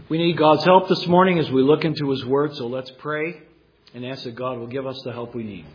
We need God's help this morning as we look into His Word, so let's pray and ask that God will give us the help we need.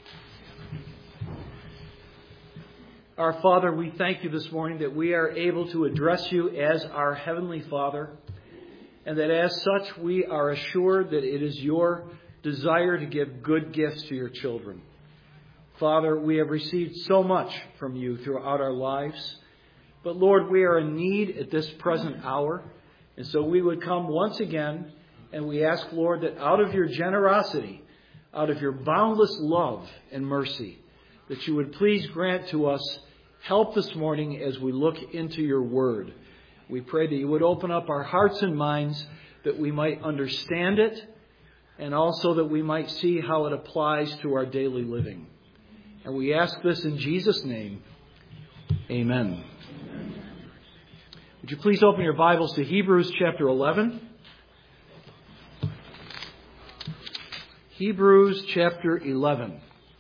Our Father, we thank You this morning that we are able to address You as our Heavenly Father, and that as such we are assured that it is Your desire to give good gifts to Your children. Father, we have received so much from You throughout our lives, but Lord, we are in need at this present hour. And so we would come once again and we ask, Lord, that out of Your generosity, out of Your boundless love and mercy, that You would please grant to us help this morning as we look into Your Word. We pray that You would open up our hearts and minds that we might understand it and also that we might see how it applies to our daily living. And we ask this in Jesus' name. Amen. Would you please open your Bibles to Hebrews chapter 11? Hebrews chapter 11.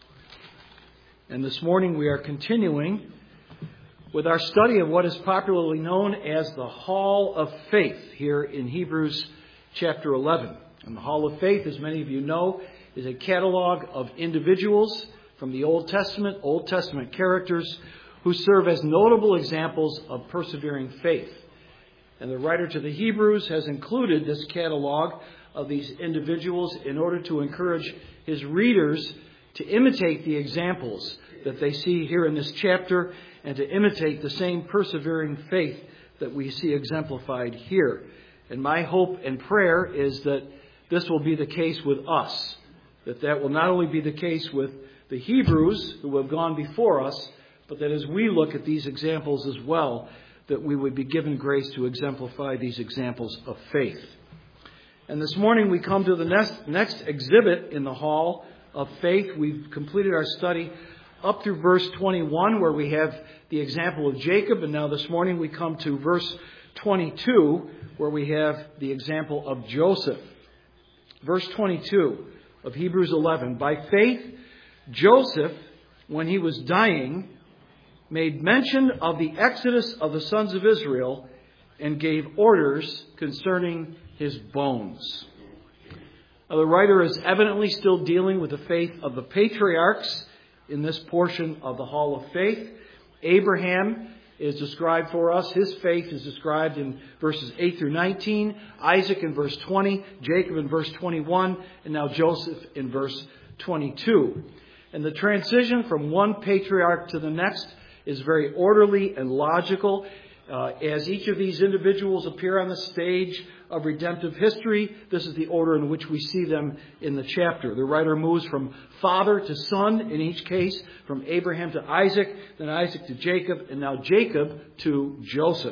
And this morning we are continuing with our study of what is popularly known as the Hall of Faith here in Hebrews chapter 11. And the Hall of Faith, as many of you know, is a catalog of individuals from the Old Testament characters who serve as notable examples of persevering faith. And the writer to the Hebrews has included this catalog of these individuals in order to encourage his readers to imitate the examples that they see here in this chapter and to imitate the same persevering faith that we see exemplified here. And my hope and prayer is that this will be the case with us, that will not only be the case with the Hebrews who have gone before us, but that as we look at these examples as well, that we would be given grace to exemplify these examples of faith. And this morning we come to the next exhibit in the Hall of Faith. We've completed our study up through verse 21 where we have the example of Jacob. And now this morning we come to verse 22 where we have the example of Joseph. Verse 22 of Hebrews 11. By faith, Joseph, when he was dying, made mention of the exodus of the sons of Israel and gave orders concerning his bones. Now, the writer is evidently still dealing with the faith of the patriarchs in this portion of the Hall of Faith. Abraham is described for us. His faith is described in verses 8 through 19. Isaac in verse 20. Jacob in verse 21. And now Joseph in verse 22. And the transition from one patriarch to the next is very orderly and logical. As each of these individuals appear on the stage of redemptive history, this is the order in which we see them in the chapter. The writer moves from father to son in each case, from Abraham to Isaac, then Isaac to Jacob, and now Jacob to Joseph.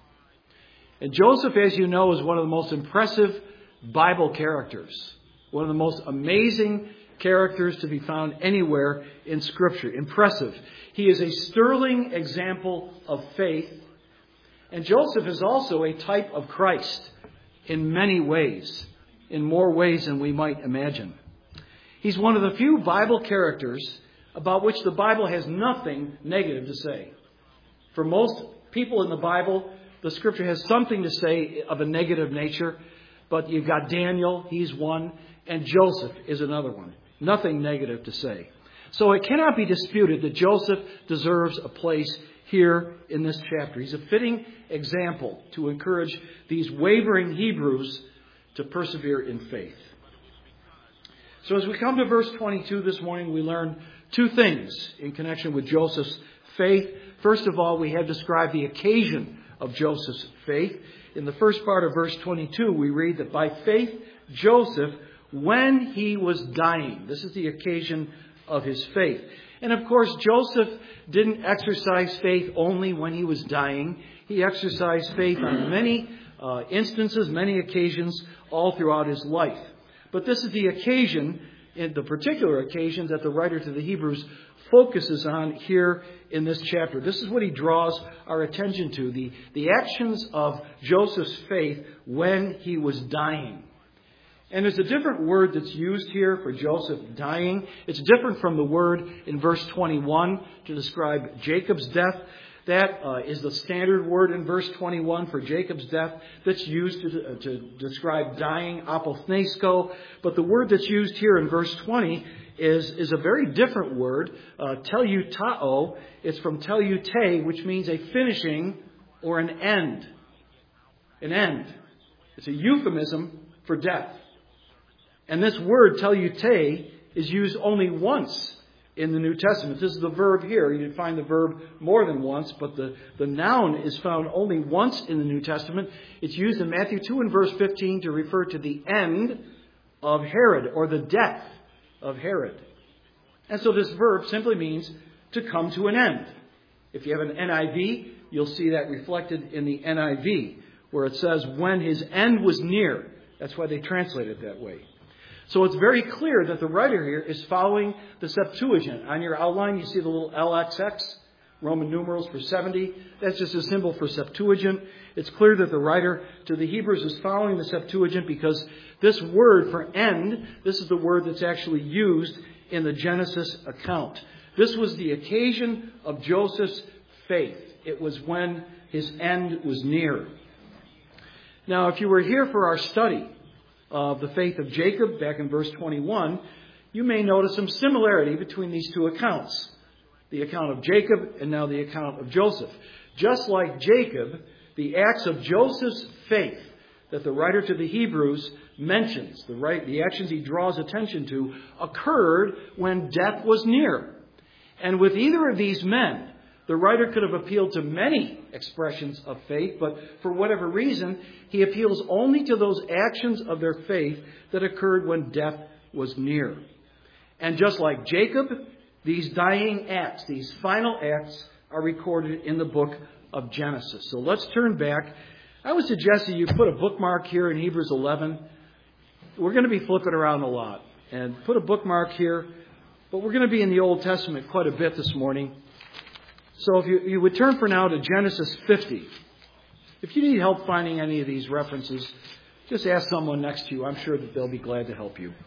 And Joseph, as you know, is one of the most impressive Bible characters, one of the most amazing characters to be found anywhere in Scripture. Impressive. He is a sterling example of faith. And Joseph is also a type of Christ in many ways, in more ways than we might imagine. He's one of the few Bible characters about which the Bible has nothing negative to say. For most people in the Bible, the Scripture has something to say of a negative nature, but you've got Daniel, he's one, and Joseph is another one. Nothing negative to say. So it cannot be disputed that Joseph deserves a place here in this chapter. He's a fitting example to encourage these wavering Hebrews to persevere in faith. So as we come to verse 22 this morning, we learn two things in connection with Joseph's faith. First of all, we have described the occasion of Joseph's faith. In the first part of verse 22, we read that by faith, Joseph, when he was dying. This is the occasion of his faith. And of course, Joseph didn't exercise faith only when he was dying. He exercised faith on many instances, many occasions, all throughout his life. But this is the occasion, the particular occasion that the writer to the Hebrews focuses on here in this chapter. This is what he draws our attention to, the actions of Joseph's faith when he was dying. And there's a different word that's used here for Joseph dying. It's different from the word in verse 21 to describe Jacob's death. That is the standard word in verse 21 for Jacob's death that's used to describe dying, apothnesko. But the word that's used here in verse 20 is a very different word, teleutao. It's from teleute, which means a finishing or an end. An end. It's a euphemism for death. And this word, teleute, is used only once in the New Testament. This is the verb here. You can find the verb more than once, but the noun is found only once in the New Testament. It's used in Matthew 2 and verse 15 to refer to the end of Herod, or the death of Herod. And so this verb simply means to come to an end. If you have an NIV, you'll see that reflected in the NIV, where it says, when his end was near. That's why they translate it that way. So it's very clear that the writer here is following the Septuagint. On your outline, you see the little LXX, Roman numerals for 70. That's just a symbol for Septuagint. It's clear that the writer to the Hebrews is following the Septuagint because this word for end, this is the word that's actually used in the Genesis account. This was the occasion of Joseph's faith. It was when his end was near. Now, if you were here for our study of the faith of Jacob, back in verse 21, you may notice some similarity between these two accounts. The account of Jacob and now the account of Joseph. Just like Jacob, the acts of Joseph's faith that the writer to the Hebrews mentions, the actions he draws attention to, occurred when death was near. And with either of these men, the writer could have appealed to many expressions of faith, but for whatever reason, he appeals only to those actions of their faith that occurred when death was near. And just like Jacob, these dying acts, these final acts, are recorded in the book of Genesis. So let's turn back. I would suggest that you put a bookmark here in Hebrews 11. We're going to be flipping around a lot. And put a bookmark here. But we're going to be in the Old Testament quite a bit this morning. So if you would turn for now to Genesis 50. If you need help finding any of these references, just ask someone next to you. I'm sure that they'll be glad to help you.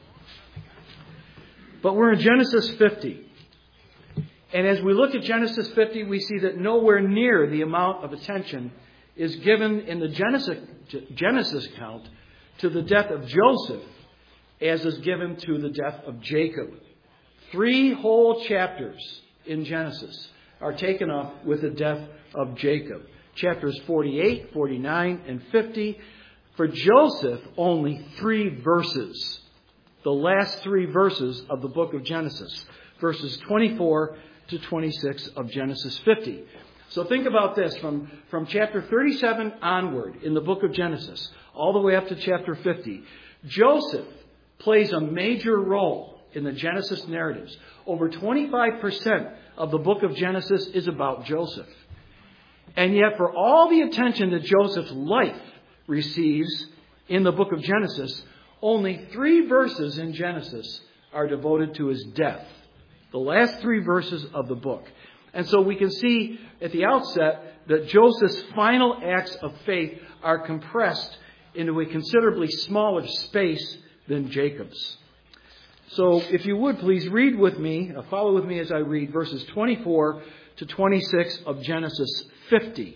But we're in Genesis 50. And as we look at Genesis 50, we see that nowhere near the amount of attention is given in the Genesis account to the death of Joseph as is given to the death of Jacob. 3 whole chapters in Genesis are taken up with the death of Jacob. Chapters 48, 49, and 50. For Joseph, only 3 verses. The last 3 verses of the book of Genesis. Verses 24 to 26 of Genesis 50. So think about this. From chapter 37 onward in the book of Genesis, all the way up to chapter 50, Joseph plays a major role in the Genesis narratives. Over 25% of the book of Genesis is about Joseph. And yet for all the attention that Joseph's life receives in the book of Genesis, only 3 verses in Genesis are devoted to his death. The last 3 verses of the book. And so we can see at the outset that Joseph's final acts of faith are compressed into a considerably smaller space than Jacob's. So if you would please read with me, follow with me as I read verses 24 to 26 of Genesis 50.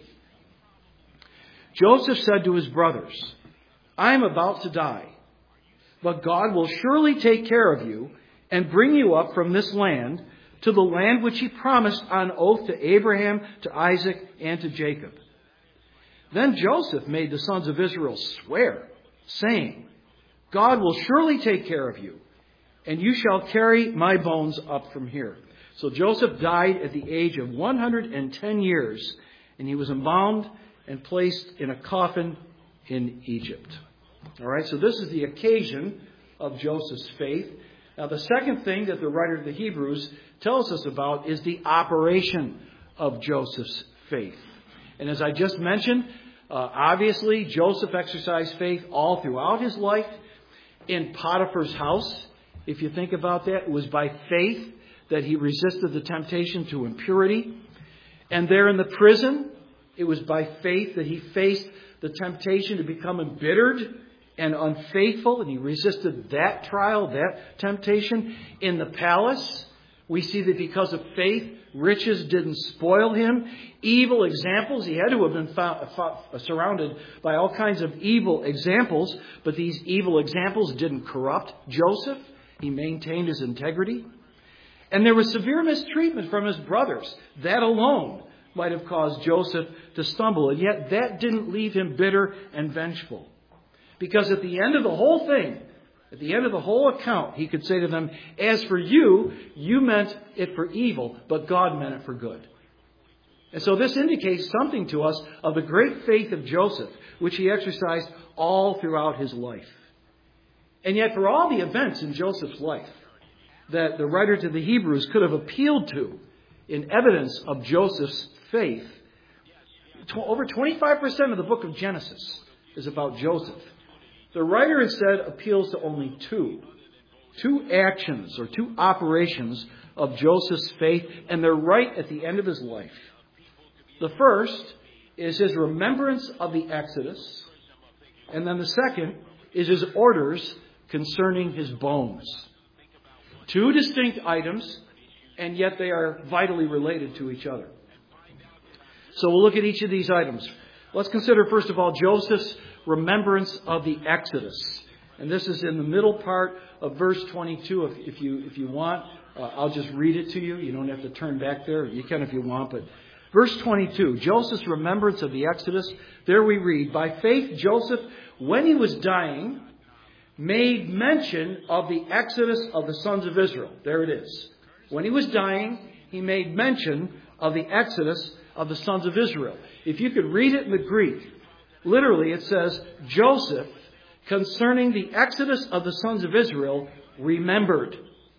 Joseph said to his brothers, I am about to die, but God will surely take care of you and bring you up from this land to the land which he promised on oath to Abraham, to Isaac, and to Jacob. Then Joseph made the sons of Israel swear, saying, God will surely take care of you, and you shall carry my bones up from here. So Joseph died at the age of 110 years, and he was embalmed and placed in a coffin in Egypt. All right, so this is the occasion of Joseph's faith. Now, the second thing that the writer of the Hebrews tells us about is the operation of Joseph's faith. And as I just mentioned, obviously Joseph exercised faith all throughout his life. In Potiphar's house, if you think about that, it was by faith that he resisted the temptation to impurity. And there in the prison, it was by faith that he faced the temptation to become embittered and unfaithful, and he resisted that trial, that temptation. In the palace, We see that because of faith, riches didn't spoil him. Evil examples, he had to have been surrounded by all kinds of evil examples, but these evil examples didn't corrupt Joseph. He maintained his integrity. And there was severe mistreatment from his brothers. That alone might have caused Joseph to stumble. And yet that didn't leave him bitter and vengeful. Because at the end of the whole thing, at the end of the whole account, he could say to them, as for you, you meant it for evil, but God meant it for good. And so this indicates something to us of the great faith of Joseph, which he exercised all throughout his life. And yet for all the events in Joseph's life that the writer to the Hebrews could have appealed to in evidence of Joseph's faith, over 25% of the book of Genesis is about Joseph. The writer instead appeals to only two actions or two operations of Joseph's faith, and they're right at the end of his life. The first is his remembrance of the Exodus, and then the second is his orders concerning his bones. Two distinct items, and yet they are vitally related to each other. So we'll look at each of these items. Let's consider, first of all, Joseph's remembrance of the Exodus. And this is in the middle part of verse 22. If you want, I'll just read it to you. You don't have to turn back there. You can if you want. But verse 22, Joseph's remembrance of the Exodus. There we read, by faith Joseph, when he was dying, made mention of the Exodus of the sons of Israel. There it is. When he was dying, he made mention of the Exodus of the sons of Israel. If you could read it in the Greek, literally it says, Joseph, concerning the Exodus of the sons of Israel, remembered.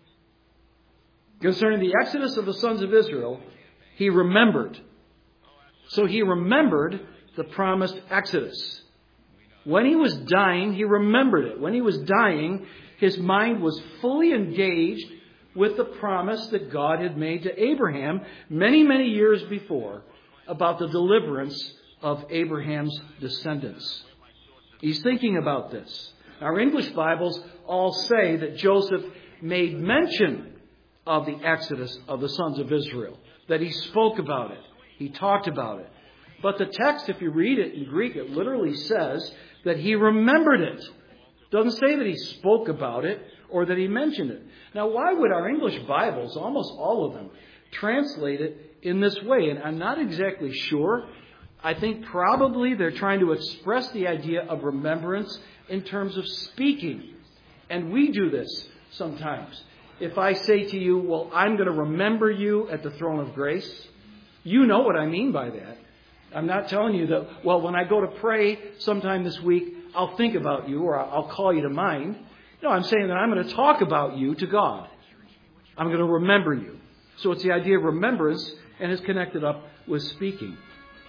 Concerning the Exodus of the sons of Israel, he remembered. So he remembered the promised Exodus. When he was dying, he remembered it. When he was dying, his mind was fully engaged with the promise that God had made to Abraham many, many years before about the deliverance of Abraham's descendants. He's thinking about this. Our English Bibles all say that Joseph made mention of the Exodus of the sons of Israel, that he spoke about it, he talked about it. But the text, if you read it in Greek, it literally says that he remembered it. It doesn't say that he spoke about it or that he mentioned it. Now, why would our English Bibles, almost all of them, translate it in this way? And I'm not exactly sure. I think probably they're trying to express the idea of remembrance in terms of speaking. And we do this sometimes. If I say to you, well, I'm going to remember you at the throne of grace, you know what I mean by that. I'm not telling you that, well, when I go to pray sometime this week, I'll think about you or I'll call you to mind. No, I'm saying that I'm going to talk about you to God. I'm going to remember you. So it's the idea of remembrance and is connected up with speaking.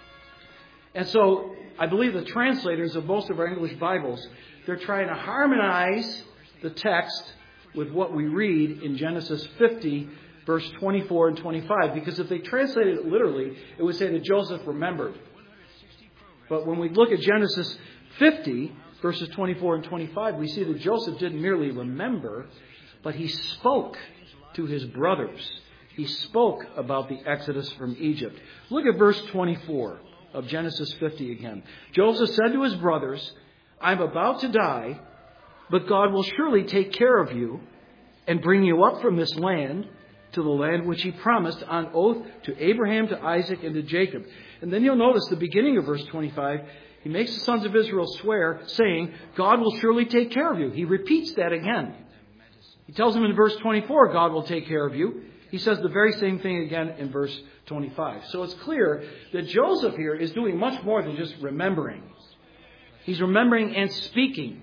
And so I believe the translators of most of our English Bibles, they're trying to harmonize the text with what we read in Genesis 50, verse 24 and 25. Because if they translated it literally, it would say that Joseph remembered. But when we look at Genesis 50, verses 24 and 25, we see that Joseph didn't merely remember, but he spoke to his brothers. He spoke about the Exodus from Egypt. Look at verse 24 of Genesis 50 again. Joseph said to his brothers, I'm about to die, but God will surely take care of you and bring you up from this land to the land which he promised on oath to Abraham, to Isaac, and to Jacob. And then you'll notice the beginning of verse 25, he makes the sons of Israel swear, saying, God will surely take care of you. He repeats that again. He tells them in verse 24, God will take care of you. He says the very same thing again in verse 25. So it's clear that Joseph here is doing much more than just remembering. He's remembering and speaking.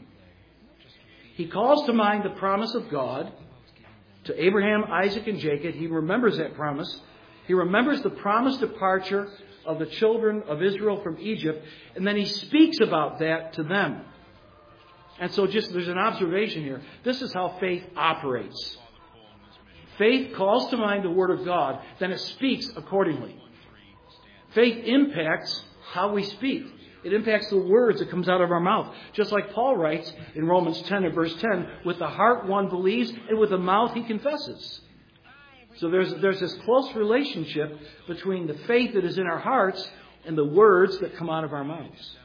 He calls to mind the promise of God to Abraham, Isaac, and Jacob. He remembers that promise. He remembers the promised departure of the children of Israel from Egypt. And then he speaks about that to them. And so there's an observation here. This is how faith operates. Faith calls to mind the Word of God, then it speaks accordingly. Faith impacts how we speak. It impacts the words that comes out of our mouth. Just like Paul writes in Romans 10 and verse 10, with the heart one believes, and with the mouth he confesses. So there's this close relationship between the faith that is in our hearts and the words that come out of our mouths.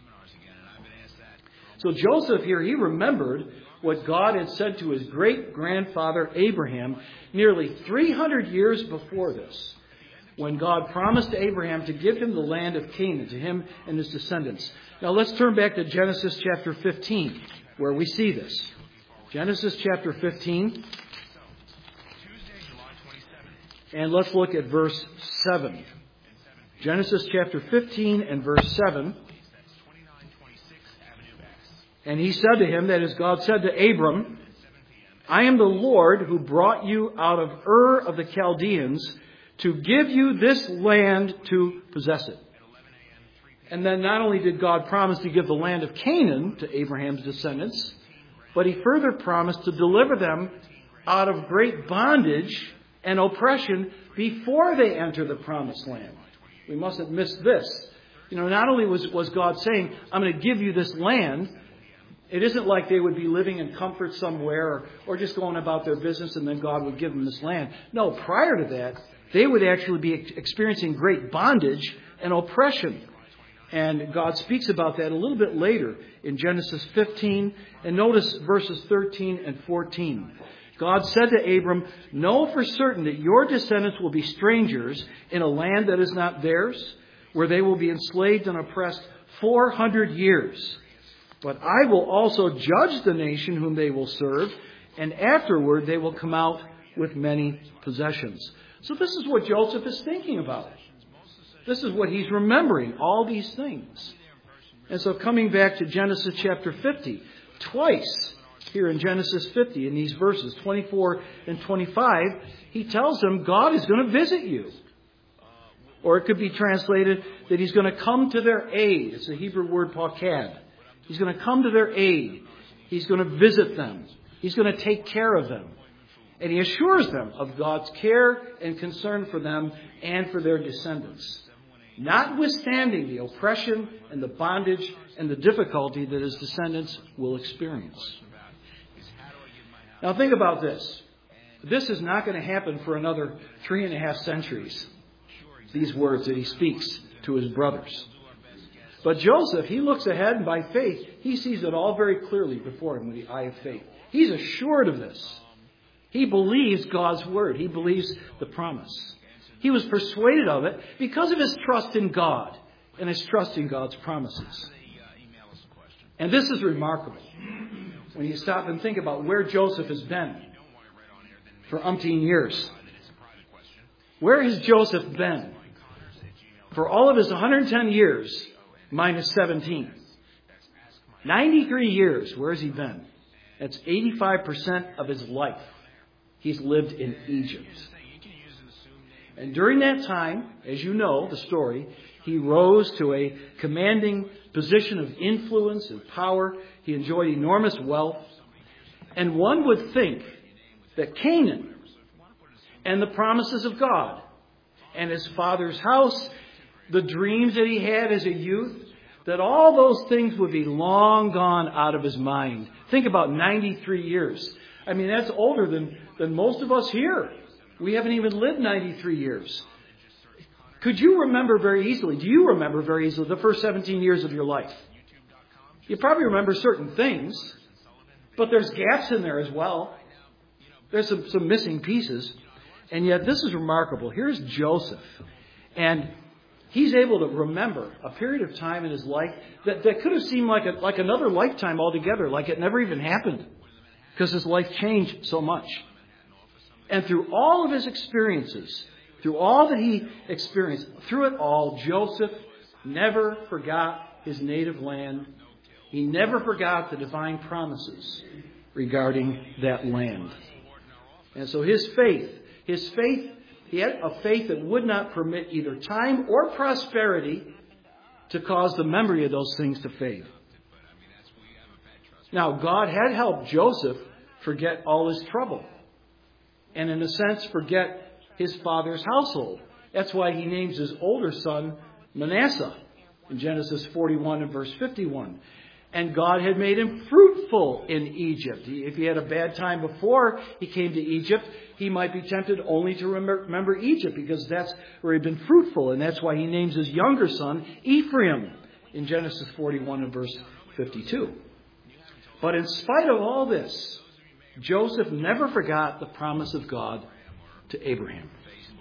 So Joseph here, he remembered what God had said to his great-grandfather Abraham nearly 300 years before this, when God promised Abraham to give him the land of Canaan, to him and his descendants. Now let's turn back to Genesis chapter 15, where we see this. Genesis chapter 15. And let's look at verse 7. Genesis chapter 15 and verse 7. And he said to him, that is, God said to Abram, I am the Lord who brought you out of Ur of the Chaldeans to give you this land to possess it. And then not only did God promise to give the land of Canaan to Abraham's descendants, but he further promised to deliver them out of great bondage and oppression before they enter the promised land. We mustn't miss this. Not only was God saying, I'm going to give you this land, it isn't like they would be living in comfort somewhere or just going about their business and then God would give them this land. No, prior to that, they would actually be experiencing great bondage and oppression. And God speaks about that a little bit later in Genesis 15. And notice verses 13 and 14. God said to Abram, know for certain that your descendants will be strangers in a land that is not theirs, where they will be enslaved and oppressed 400 years. But I will also judge the nation whom they will serve, and afterward they will come out with many possessions. So this is what Joseph is thinking about. This is what he's remembering, all these things. And so coming back to Genesis chapter 50, twice here in Genesis 50, in these verses 24 and 25, he tells them God is going to visit you. Or it could be translated that he's going to come to their aid. It's the Hebrew word pakad. He's going to come to their aid. He's going to visit them. He's going to take care of them. And he assures them of God's care and concern for them and for their descendants, notwithstanding the oppression and the bondage and the difficulty that his descendants will experience. Now think about this. This is not going to happen for another 3.5 centuries, these words that he speaks to his brothers. But Joseph, he looks ahead, and by faith, he sees it all very clearly before him with the eye of faith. He's assured of this. He believes God's word. He believes the promise. He was persuaded of it because of his trust in God and his trust in God's promises. And this is remarkable when you stop and think about where Joseph has been for umpteen years. Where has Joseph been for all of his 110 years minus 17? 93 years. Where has he been? That's 85% of his life. He's lived in Egypt. And during that time, as you know the story, he rose to a commanding position of influence and power. He enjoyed enormous wealth. And one would think that Canaan and the promises of God and his father's house, the dreams that he had as a youth, that all those things would be long gone out of his mind. Think about 93 years. I mean, that's older than most of us here. We haven't even lived 93 years. Could you remember very easily, do you remember very easily the first 17 years of your life? You probably remember certain things, but there's gaps in there as well. There's some missing pieces. And yet this is remarkable. Here's Joseph. And he's able to remember a period of time in his life that could have seemed like another lifetime altogether, like it never even happened, because his life changed so much. And through all of his experiences, through all that he experienced, through it all, Joseph never forgot his native land. He never forgot the divine promises regarding that land. And so his faith, he had a faith that would not permit either time or prosperity to cause the memory of those things to fade. Now, God had helped Joseph forget all his trouble. And in a sense, forget his father's household. That's why he names his older son Manasseh in Genesis 41 and verse 51. And God had made him fruitful in Egypt. If he had a bad time before he came to Egypt, he might be tempted only to remember Egypt, because that's where he'd been fruitful. And that's why he names his younger son Ephraim in Genesis 41 and verse 52. But in spite of all this, Joseph never forgot the promise of God to Abraham.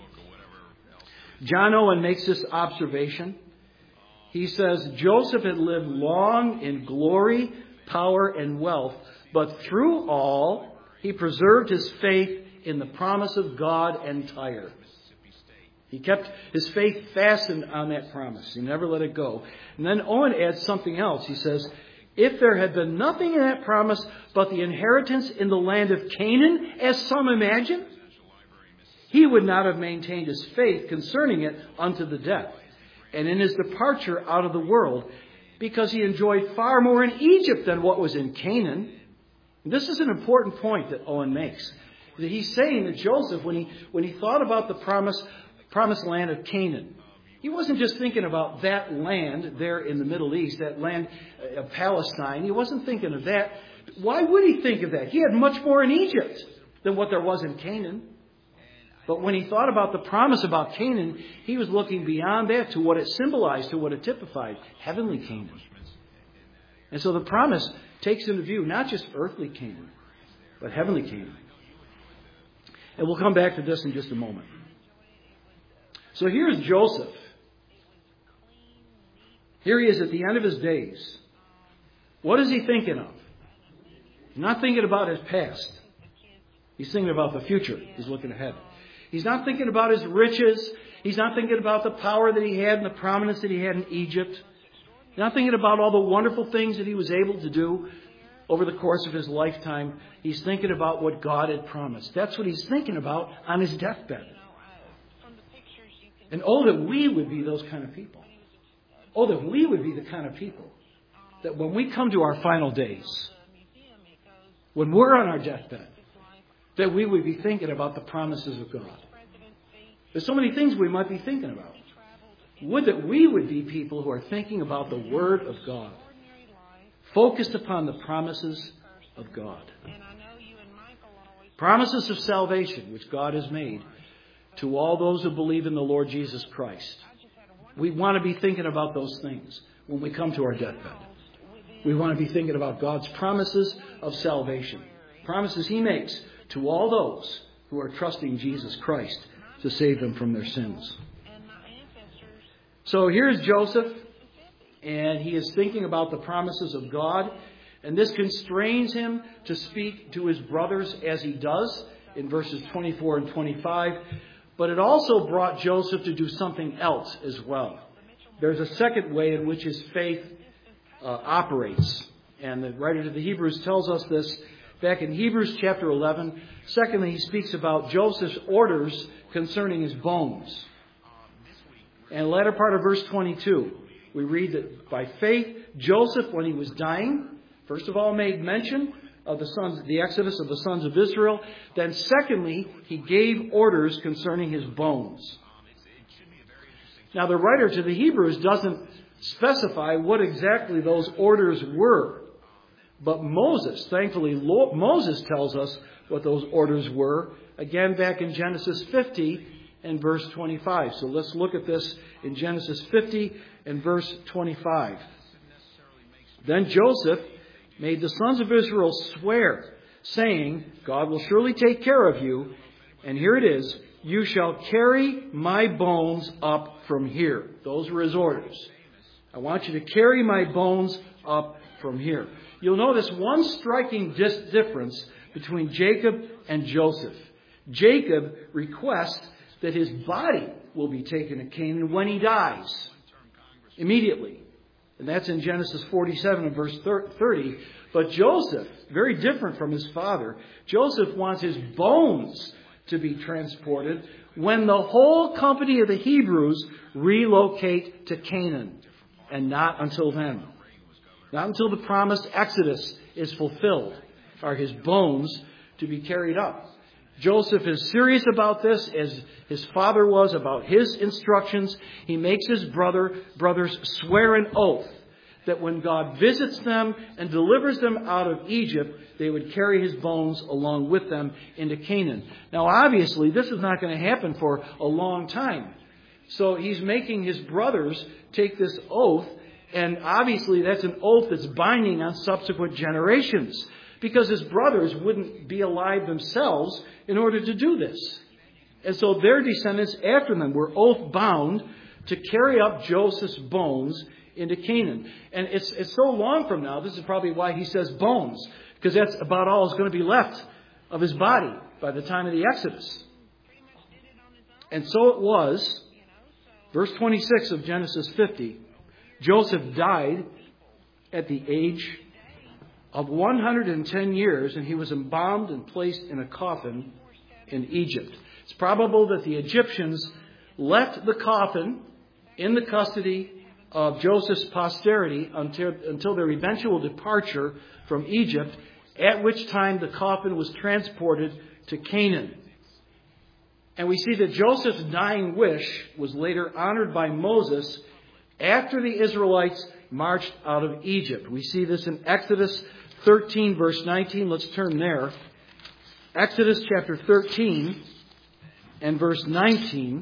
John Owen makes this observation. He says, Joseph had lived long in glory, power, and wealth, but through all, he preserved his faith in the promise of God entire. He kept his faith fastened on that promise. He never let it go. And then Owen adds something else. He says, if there had been nothing in that promise but the inheritance in the land of Canaan, as some imagine, he would not have maintained his faith concerning it unto the death, and in his departure out of the world, because he enjoyed far more in Egypt than what was in Canaan. This is an important point that Owen makes. That he's saying that Joseph, when he thought about the promised land of Canaan, he wasn't just thinking about that land there in the Middle East, that land of Palestine. He wasn't thinking of that. Why would he think of that? He had much more in Egypt than what there was in Canaan. But when he thought about the promise about Canaan, he was looking beyond that to what it symbolized, to what it typified, heavenly Canaan. And so the promise takes into view not just earthly Canaan, but heavenly Canaan. And we'll come back to this in just a moment. So here's Joseph. Here he is at the end of his days. What is he thinking of? He's not thinking about his past. He's thinking about the future. He's looking ahead. He's not thinking about his riches. He's not thinking about the power that he had and the prominence that he had in Egypt. He's not thinking about all the wonderful things that he was able to do over the course of his lifetime. He's thinking about what God had promised. That's what he's thinking about on his deathbed. And oh, that we would be those kind of people. Oh, that we would be the kind of people that when we come to our final days, when we're on our deathbed, that we would be thinking about the promises of God. There's so many things we might be thinking about. Would that we would be people who are thinking about the Word of God, focused upon the promises of God. Promises of salvation, which God has made to all those who believe in the Lord Jesus Christ. We want to be thinking about those things when we come to our deathbed. We want to be thinking about God's promises of salvation. Promises He makes to all those who are trusting Jesus Christ to save them from their sins. So here's Joseph, and he is thinking about the promises of God, and this constrains him to speak to his brothers as he does in verses 24 and 25, but it also brought Joseph to do something else as well. There's a second way in which his faith operates, and the writer to the Hebrews tells us this back in Hebrews chapter 11. Secondly, he speaks about Joseph's orders concerning his bones. And the latter part of verse 22, we read that by faith, Joseph, when he was dying, first of all made mention of the exodus of the sons of Israel. Then secondly, he gave orders concerning his bones. Now the writer to the Hebrews doesn't specify what exactly those orders were. But Moses, thankfully, Moses tells us what those orders were. Again, back in Genesis 50 and verse 25. So let's look at this in Genesis 50 and verse 25. Then Joseph made the sons of Israel swear, saying, God will surely take care of you. And here it is, you shall carry my bones up from here. Those were his orders. I want you to carry my bones up from here. You'll notice one striking difference between Jacob and Joseph. Jacob requests that his body will be taken to Canaan when he dies. Immediately. And that's in Genesis 47 and verse 30. But Joseph, very different from his father, Joseph wants his bones to be transported when the whole company of the Hebrews relocate to Canaan. And not until then. Not until the promised exodus is fulfilled are his bones to be carried up. Joseph is serious about this, as his father was about his instructions. He makes his brothers swear an oath that when God visits them and delivers them out of Egypt, they would carry his bones along with them into Canaan. Now, obviously, this is not going to happen for a long time. So he's making his brothers take this oath, and obviously that's an oath that's binding on subsequent generations, because his brothers wouldn't be alive themselves in order to do this. And so their descendants after them were oath bound to carry up Joseph's bones into Canaan. And it's so long from now, this is probably why he says bones, because that's about all that's going to be left of his body by the time of the Exodus. And so it was, verse 26 of Genesis 50, Joseph died at the age of 110 years, and he was embalmed and placed in a coffin in Egypt. It's probable that the Egyptians left the coffin in the custody of Joseph's posterity until their eventual departure from Egypt, at which time the coffin was transported to Canaan. And we see that Joseph's dying wish was later honored by Moses after the Israelites marched out of Egypt. We see this in Exodus 13, verse 19. Let's turn there. Exodus chapter 13 and verse 19.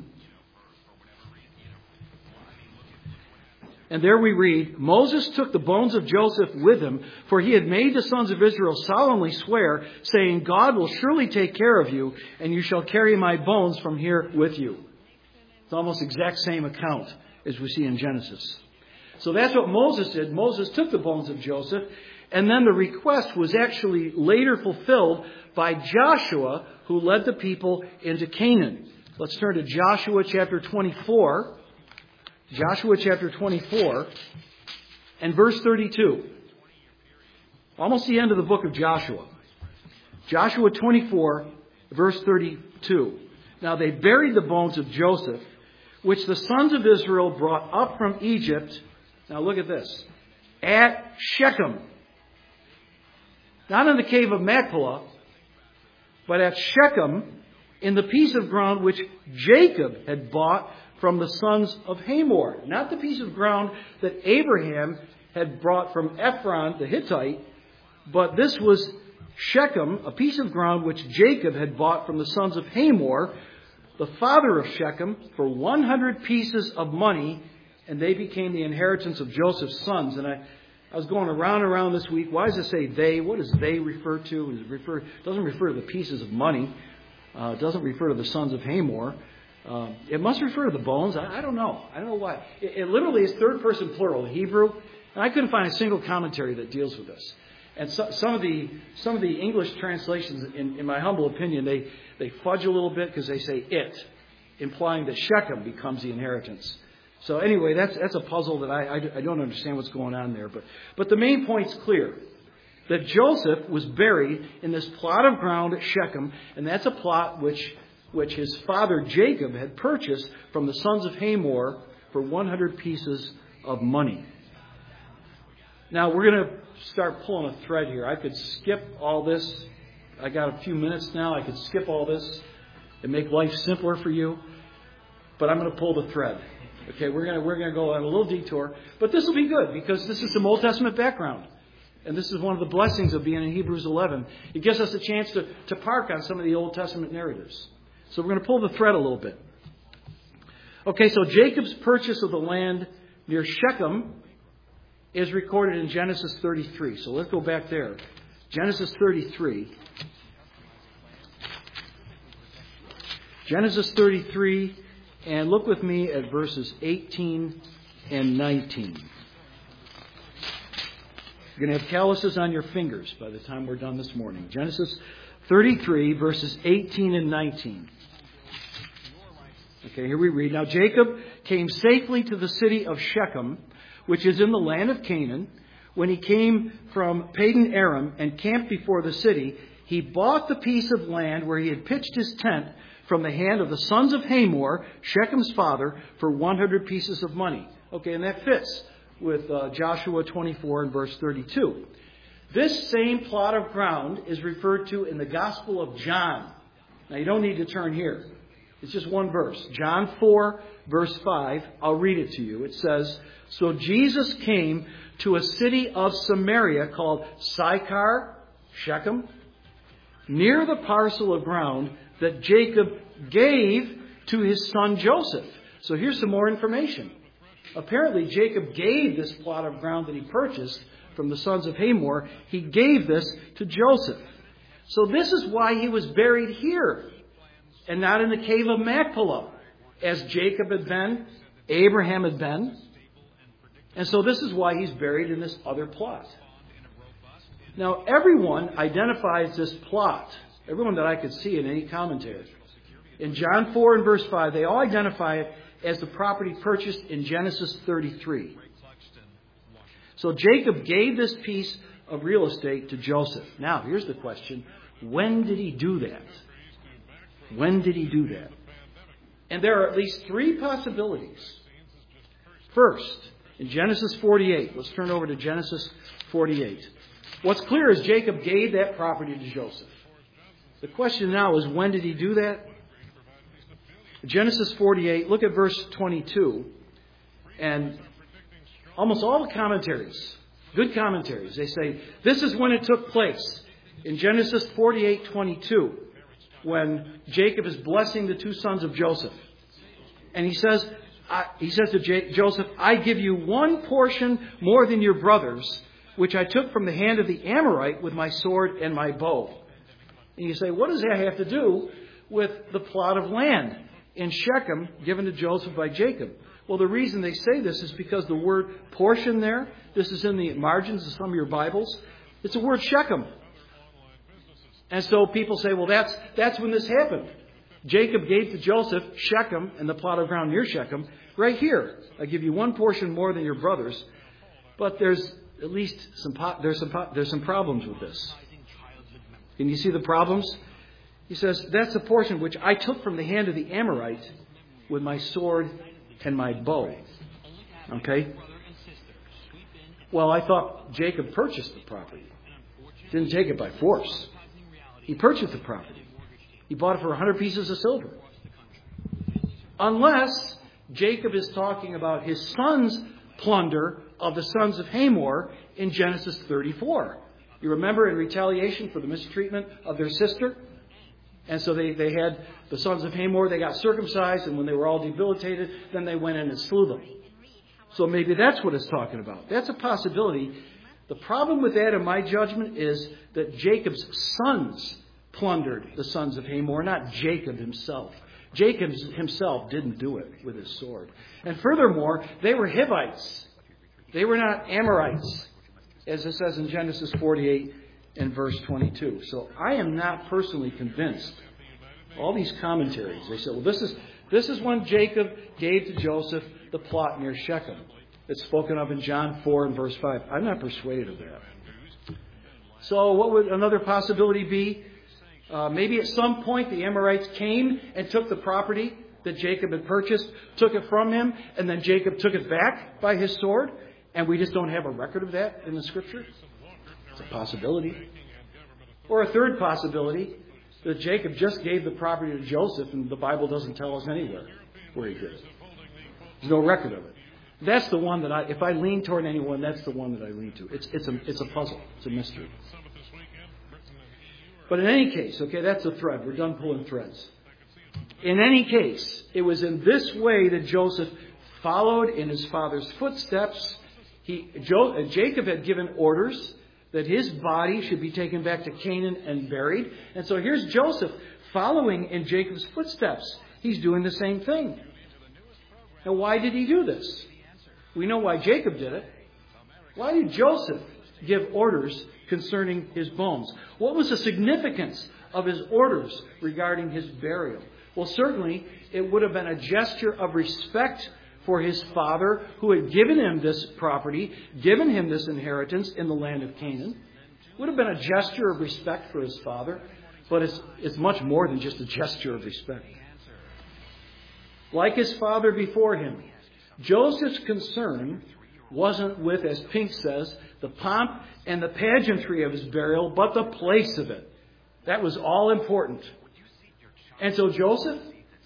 And there we read, Moses took the bones of Joseph with him, for he had made the sons of Israel solemnly swear, saying, God will surely take care of you, and you shall carry my bones from here with you. It's almost the exact same account as we see in Genesis. So that's what Moses did. Moses took the bones of Joseph, and then the request was actually later fulfilled by Joshua, who led the people into Canaan. Let's turn to Joshua chapter 24. Joshua chapter 24 and verse 32. Almost the end of the book of Joshua. Joshua 24, verse 32. Now they buried the bones of Joseph, which the sons of Israel brought up from Egypt. Now look at this. At Shechem. Not in the cave of Machpelah, but at Shechem, in the piece of ground which Jacob had bought from the sons of Hamor. Not the piece of ground that Abraham had brought from Ephron the Hittite, but this was Shechem, a piece of ground which Jacob had bought from the sons of Hamor, the father of Shechem, for 100 pieces of money, and they became the inheritance of Joseph's sons. And I was going around and around this week. Why does it say they? What does they refer to? It doesn't refer to the pieces of money. It doesn't refer to the sons of Hamor. It must refer to the bones. I don't know. I don't know why. It literally is third person plural, Hebrew. And I couldn't find a single commentary that deals with this. And some of the English translations, in my humble opinion, they fudge a little bit because they say it, implying that Shechem becomes the inheritance. So anyway, that's a puzzle that I don't understand what's going on there. But the main point's clear. That Joseph was buried in this plot of ground at Shechem, and that's a plot which his father Jacob had purchased from the sons of Hamor for 100 pieces of money. Now, we're going to start pulling a thread here. I could skip all this. I got a few minutes now. I could skip all this and make life simpler for you. But I'm going to pull the thread. Okay, we're going to go on a little detour. But this will be good because this is some Old Testament background. And this is one of the blessings of being in Hebrews 11. It gives us a chance to park on some of the Old Testament narratives. So we're going to pull the thread a little bit. Okay, so Jacob's purchase of the land near Shechem is recorded in Genesis 33. So let's go back there. Genesis 33. Genesis 33, and look with me at verses 18 and 19. You're going to have calluses on your fingers by the time we're done this morning. Genesis 33, verses 18 and 19. Okay, here we read. Now Jacob came safely to the city of Shechem, which is in the land of Canaan. When he came from Padan Aram and camped before the city, he bought the piece of land where he had pitched his tent from the hand of the sons of Hamor, Shechem's father, for 100 pieces of money. Okay, and that fits with Joshua 24 and verse 32. This same plot of ground is referred to in the Gospel of John. Now, you don't need to turn here. It's just one verse. John 4, verse 5. I'll read it to you. It says, "So Jesus came to a city of Samaria called Sychar, Shechem, near the parcel of ground that Jacob gave to his son Joseph." So here's some more information. Apparently, Jacob gave this plot of ground that he purchased from the sons of Hamor. He gave this to Joseph. So this is why he was buried here and not in the cave of Machpelah, as Jacob had been, Abraham had been. And so this is why he's buried in this other plot. Now, everyone identifies this plot, everyone that I could see in any commentary. In John 4 and verse 5, they all identify it as the property purchased in Genesis 33. So Jacob gave this piece of real estate to Joseph. Now, here's the question. When did he do that? When did he do that? And there are at least three possibilities. First, in Genesis 48. Let's turn over to Genesis 48. What's clear is Jacob gave that property to Joseph. The question now is, when did he do that? Genesis 48, look at verse 22. And almost all the commentaries, good commentaries, they say, this is when it took place. In Genesis 48:22, when Jacob is blessing the two sons of Joseph. And he says to Joseph, "I give you one portion more than your brothers, which I took from the hand of the Amorite with my sword and my bow." And you say, what does that have to do with the plot of land in Shechem given to Joseph by Jacob? Well, the reason they say this is because the word portion there, this is in the margins of some of your Bibles, it's the word Shechem. And so people say, well, that's when this happened. Jacob gave to Joseph Shechem and the plot of ground near Shechem right here. I give you one portion more than your brothers. But there's at least some problems with this. Can you see the problems? He says, that's a portion which I took from the hand of the Amorite with my sword and my bow. Okay? Well, I thought Jacob purchased the property. Didn't take it by force. He purchased the property. He bought it for 100 pieces of silver. Unless Jacob is talking about his son's plunder of the sons of Hamor in Genesis 34. You remember, in retaliation for the mistreatment of their sister? And so they had the sons of Hamor, they got circumcised, and when they were all debilitated, then they went in and slew them. So maybe that's what it's talking about. That's a possibility. The problem with that, in my judgment, is that Jacob's sons plundered the sons of Hamor, not Jacob himself. Jacob himself didn't do it with his sword. And furthermore, they were Hivites. They were not Amorites, as it says in Genesis 48 and verse 22. So I am not personally convinced. All these commentaries, they say, well, this is when Jacob gave to Joseph the plot near Shechem. It's spoken of in John 4 and verse 5. I'm not persuaded of that. So what would another possibility be? Maybe at some point the Amorites came and took the property that Jacob had purchased, took it from him, and then Jacob took it back by his sword, and we just don't have a record of that in the Scripture. It's a possibility. Or a third possibility, that Jacob just gave the property to Joseph, and the Bible doesn't tell us anywhere where he did it. There's no record of it. That's the one that if I lean toward anyone, that's the one that I lean to. It's a puzzle. It's a mystery. But in any case, okay, that's a thread. We're done pulling threads. In any case, it was in this way that Joseph followed in his father's footsteps. Jacob had given orders that his body should be taken back to Canaan and buried. And so here's Joseph following in Jacob's footsteps. He's doing the same thing. Now, why did he do this? We know why Jacob did it. Why did Joseph give orders concerning his bones? What was the significance of his orders regarding his burial? Well, certainly it would have been a gesture of respect for his father, who had given him this property, given him this inheritance in the land of Canaan. It would have been a gesture of respect for his father, but it's much more than just a gesture of respect. Like his father before him, Joseph's concern wasn't with, as Pink says, the pomp and the pageantry of his burial, but the place of it. That was all important. And so Joseph,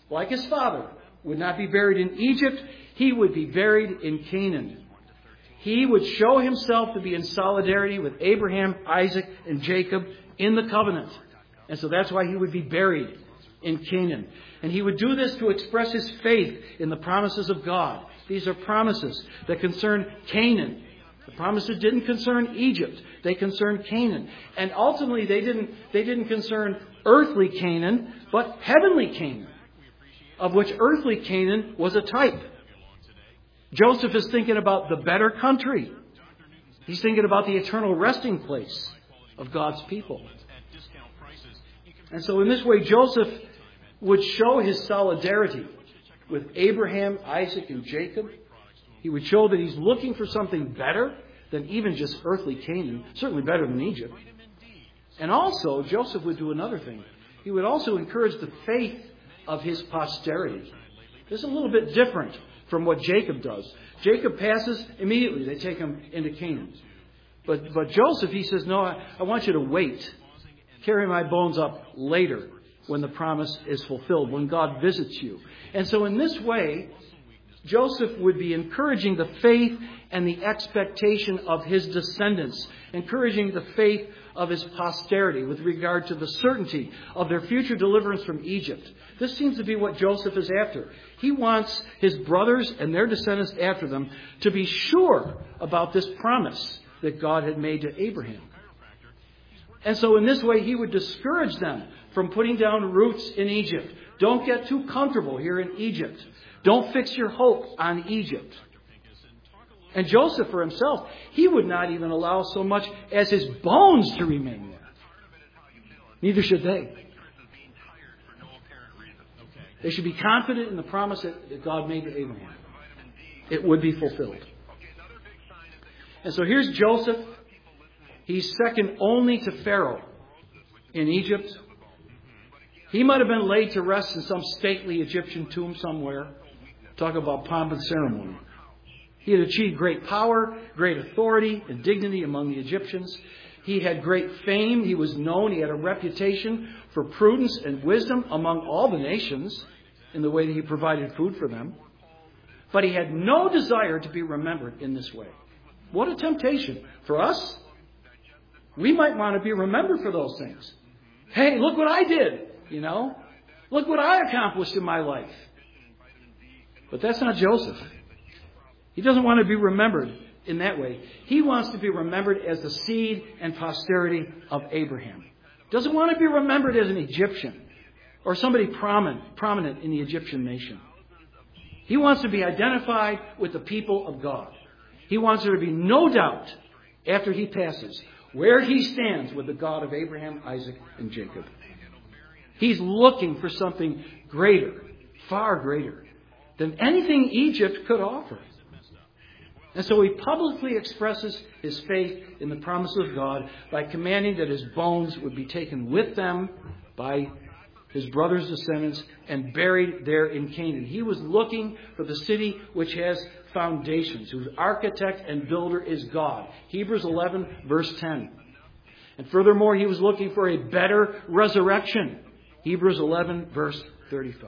like his father, would not be buried in Egypt. He would be buried in Canaan. He would show himself to be in solidarity with Abraham, Isaac, and Jacob in the covenant. And so that's why he would be buried in Canaan. And he would do this to express his faith in the promises of God. These are promises that concern Canaan. The promises didn't concern Egypt. They concerned Canaan. And ultimately they didn't concern earthly Canaan, but heavenly Canaan, of which earthly Canaan was a type. Joseph is thinking about the better country. He's thinking about the eternal resting place of God's people. And so in this way, Joseph would show his solidarity with Abraham, Isaac, and Jacob. He would show that he's looking for something better than even just earthly Canaan, certainly better than Egypt. And also, Joseph would do another thing. He would also encourage the faith of his posterity. This is a little bit different from what Jacob does. Jacob passes immediately. They take him into Canaan. But Joseph, he says, no, I want you to wait. Carry my bones up later when the promise is fulfilled, when God visits you. And so in this way, Joseph would be encouraging the faith and the expectation of his descendants, encouraging the faith of his posterity with regard to the certainty of their future deliverance from Egypt. This seems to be what Joseph is after. He wants his brothers and their descendants after them to be sure about this promise that God had made to Abraham. And so in this way, he would discourage them from putting down roots in Egypt. Don't get too comfortable here in Egypt. Don't fix your hope on Egypt. And Joseph for himself, he would not even allow so much as his bones to remain there. Neither should they. They should be confident in the promise that God made to Abraham. It would be fulfilled. And so here's Joseph. He's second only to Pharaoh in Egypt. He might have been laid to rest in some stately Egyptian tomb somewhere. Talk about pomp and ceremony. He had achieved great power, great authority, and dignity among the Egyptians. He had great fame. He was known. He had a reputation for prudence and wisdom among all the nations in the way that he provided food for them. But he had no desire to be remembered in this way. What a temptation for us. We might want to be remembered for those things. Hey, look what I did, Look what I accomplished in my life. But that's not Joseph. He doesn't want to be remembered in that way. He wants to be remembered as the seed and posterity of Abraham. Doesn't want to be remembered as an Egyptian or somebody prominent in the Egyptian nation. He wants to be identified with the people of God. He wants there to be no doubt after he passes where he stands with the God of Abraham, Isaac, and Jacob. He's looking for something greater, far greater, than anything Egypt could offer. And so he publicly expresses his faith in the promise of God by commanding that his bones would be taken with them by his brother's descendants and buried there in Canaan. He was looking for the city which has foundations, whose architect and builder is God. Hebrews 11, verse 10. And furthermore, he was looking for a better resurrection. Hebrews 11, verse 35.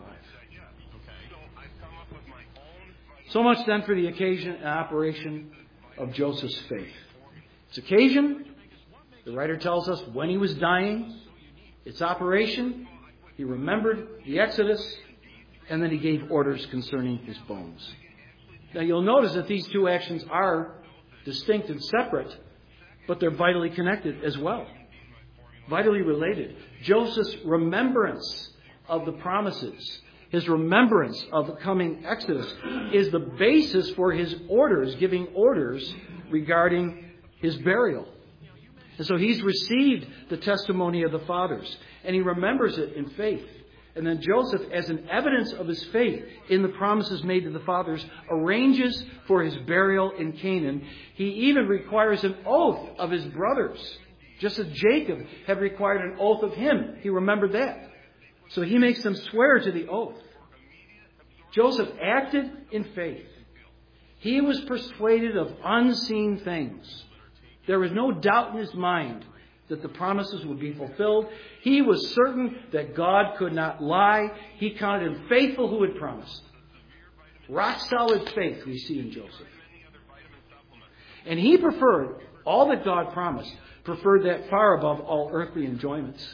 So much then for the occasion and operation of Joseph's faith. Its occasion, the writer tells us, when he was dying. Its operation, he remembered the Exodus, and then he gave orders concerning his bones. Now you'll notice that these two actions are distinct and separate, but they're vitally connected as well. Vitally related. Joseph's remembrance of the promises, his remembrance of the coming Exodus, is the basis for his orders, giving orders regarding his burial. And so he's received the testimony of the fathers, and he remembers it in faith. And then Joseph, as an evidence of his faith in the promises made to the fathers, arranges for his burial in Canaan. He even requires an oath of his brothers, just as Jacob had required an oath of him. He remembered that. So he makes them swear to the oath. Joseph acted in faith. He was persuaded of unseen things. There was no doubt in his mind that the promises would be fulfilled. He was certain that God could not lie. He counted him faithful who had promised. Rock solid faith we see in Joseph. And he preferred all that God promised, preferred that far above all earthly enjoyments.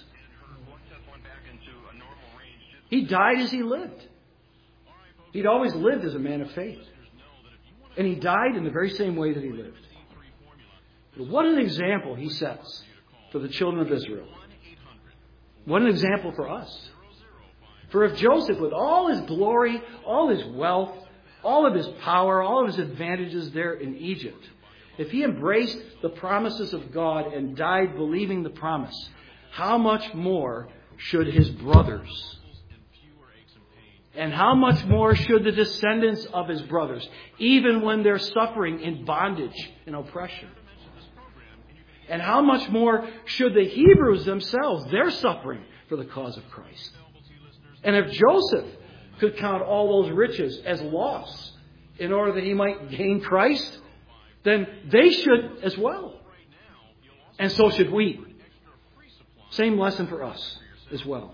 He died as he lived. He'd always lived as a man of faith. And he died in the very same way that he lived. But what an example he sets for the children of Israel. What an example for us. For if Joseph, with all his glory, all his wealth, all of his power, all of his advantages there in Egypt, if he embraced the promises of God and died believing the promise, how much more should his brothers? And how much more should the descendants of his brothers, even when they're suffering in bondage and oppression? And how much more should the Hebrews themselves, they're suffering for the cause of Christ? And if Joseph could count all those riches as loss in order that he might gain Christ, then they should as well. And so should we. Same lesson for us as well.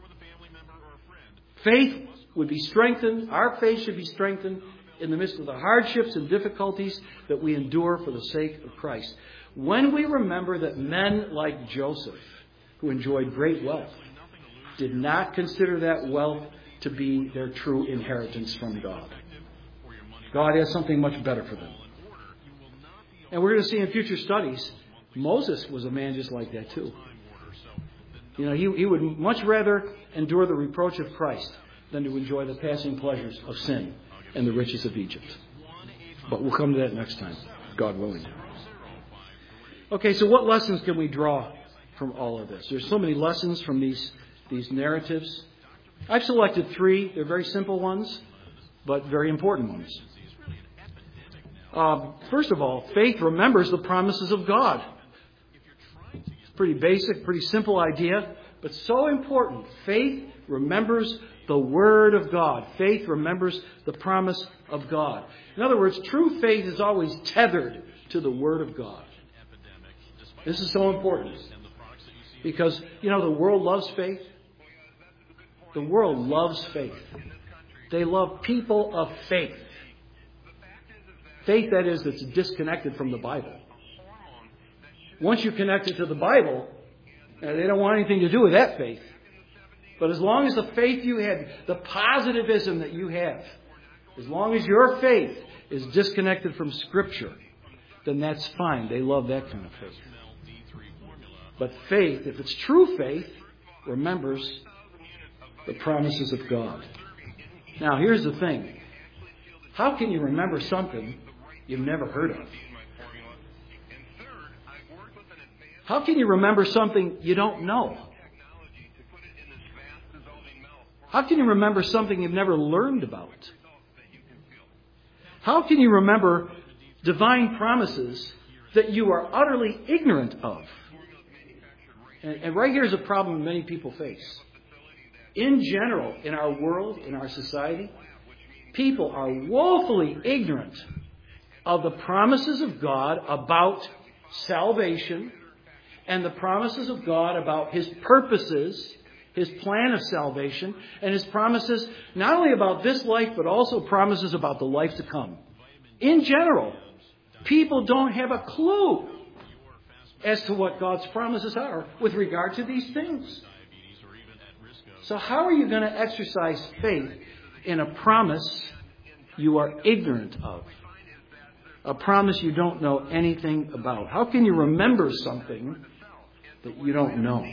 Faith would be strengthened. Our faith should be strengthened in the midst of the hardships and difficulties that we endure for the sake of Christ. When we remember that men like Joseph, who enjoyed great wealth, did not consider that wealth to be their true inheritance from God. God has something much better for them. And we're going to see in future studies, Moses was a man just like that too. You know, he would much rather endure the reproach of Christ than to enjoy the passing pleasures of sin and the riches of Egypt. But we'll come to that next time, God willing. Okay, so what lessons can we draw from all of this? There's so many lessons from these narratives. I've selected 3. They're very simple ones, but very important ones. First of all, faith remembers the promises of God. It's pretty basic, pretty simple idea, but so important. Faith remembers the Word of God. Faith remembers the promise of God. In other words, true faith is always tethered to the Word of God. This is so important because, you know, the world loves faith. The world loves faith. They love people of faith. Faith, that is, that's disconnected from the Bible. Once you connect it to the Bible, they don't want anything to do with that faith. But as long as the faith you had, the positivism that you have, as long as your faith is disconnected from Scripture, then that's fine. They love that kind of faith. But faith, if it's true faith, remembers the promises of God. Now, here's the thing. How can you remember something you've never heard of? How can you remember something you don't know? How can you remember something you've never learned about? How can you remember divine promises that you are utterly ignorant of? And right here is a problem many people face. In general, in our world, in our society, people are woefully ignorant of the promises of God about salvation and the promises of God about His purposes, His plan of salvation, and His promises not only about this life, but also promises about the life to come. In general, people don't have a clue as to what God's promises are with regard to these things. So how are you going to exercise faith in a promise you are ignorant of? A promise you don't know anything about? How can you remember something that you don't know?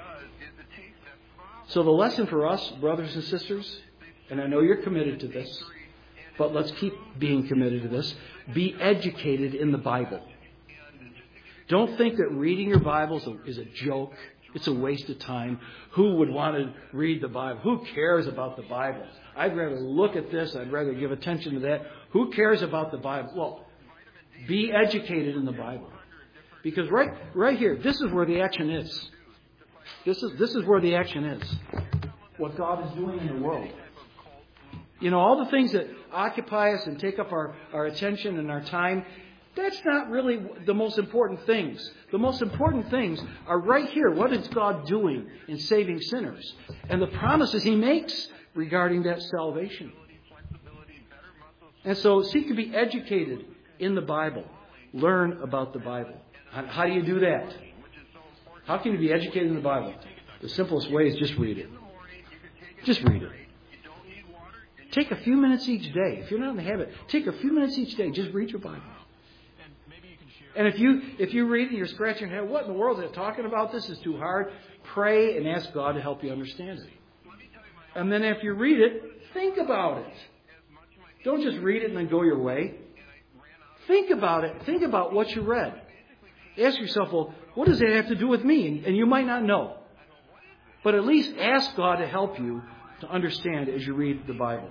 So the lesson for us, brothers and sisters, and I know you're committed to this, but let's keep being committed to this, be educated in the Bible. Don't think that reading your Bible is a joke. It's a waste of time. Who would want to read the Bible? Who cares about the Bible? I'd rather look at this. I'd rather give attention to that. Who cares about the Bible? Well, be educated in the Bible. Because right here, this is where the action is. This is where the action is. What God is doing in the world. You know, all the things that occupy us and take up our attention and our time, That's not really the most important things. The most important things are right here. What is God doing in saving sinners? And the promises He makes regarding that salvation. And so seek to be educated in the Bible. Learn about the Bible. How do you do that? How can you be educated in the Bible? The simplest way is just read it. Just read it. Take a few minutes each day. If you're not in the habit, take a few minutes each day. Just read your Bible. And if you read and you're scratching your head, what in the world is it talking about? This is too hard. Pray and ask God to help you understand it. And then after you read it, think about it. Don't just read it and then go your way. Think about it. Think about what you read. Ask yourself, well, what does that have to do with me? And you might not know. But at least ask God to help you to understand as you read the Bible.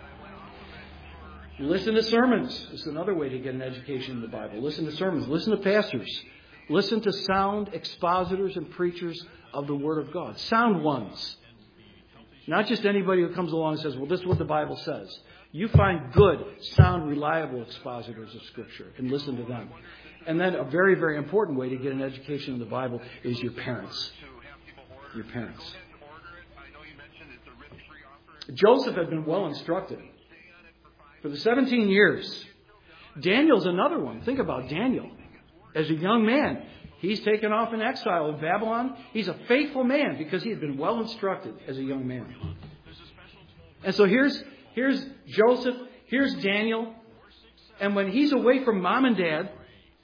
Listen to sermons. This is another way to get an education in the Bible. Listen to sermons. Listen to pastors. Listen to sound expositors and preachers of the Word of God. Sound ones. Not just anybody who comes along and says, well, this is what the Bible says. You find good, sound, reliable expositors of Scripture and listen to them. And then a very, very important way to get an education in the Bible is your parents. Your parents. Joseph had been well instructed for the 17 years. Daniel's another one. Think about Daniel. As a young man, he's taken off in exile in Babylon. He's a faithful man because he had been well instructed as a young man. And so here's Joseph, here's Daniel. And when he's away from mom and dad,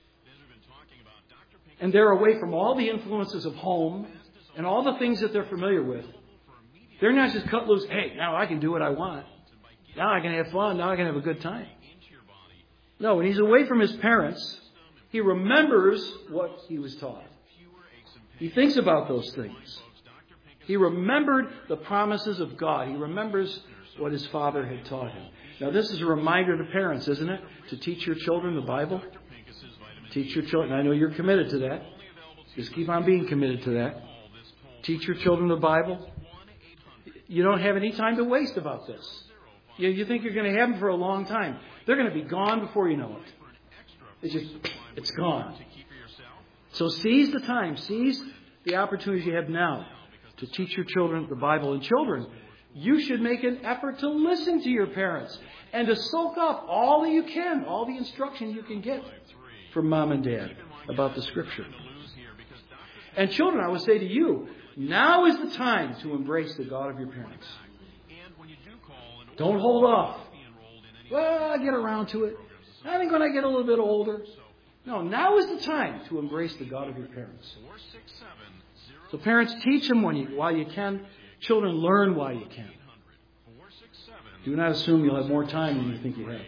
and they're away from all the influences of home and all the things that they're familiar with, they're not just cut loose, hey, now I can do what I want. Now I can have fun. Now I can have a good time. No, when he's away from his parents, he remembers what he was taught. He thinks about those things. He remembered the promises of God. He remembers what his father had taught him. Now this is a reminder to parents, isn't it? To teach your children the Bible. Teach your children. I know you're committed to that. Just keep on being committed to that. Teach your children the Bible. You don't have any time to waste about this. You think you're going to have them for a long time. They're going to be gone before you know it. It's gone. So seize the time. Seize the opportunities you have now to teach your children the Bible. And children, you should make an effort to listen to your parents and to soak up all that you can, all the instruction you can get from mom and dad about the Scripture. And children, I would say to you, now is the time to embrace the God of your parents. Don't hold off. Well, I'll get around to it. I think when I get a little bit older. No, now is the time to embrace the God of your parents. So parents, teach them while you can. Children, learn while you can. Do not assume you'll have more time than you think you have.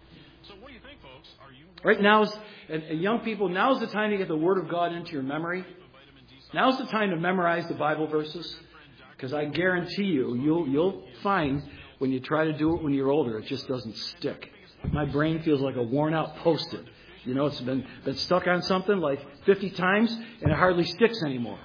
Right now, and young people, now's the time to get the Word of God into your memory. Now's the time to memorize the Bible verses. Because I guarantee you'll find when you try to do it when you're older, it just doesn't stick. My brain feels like a worn-out Post-it. You know, it's been stuck on something like 50 times, and it hardly sticks anymore.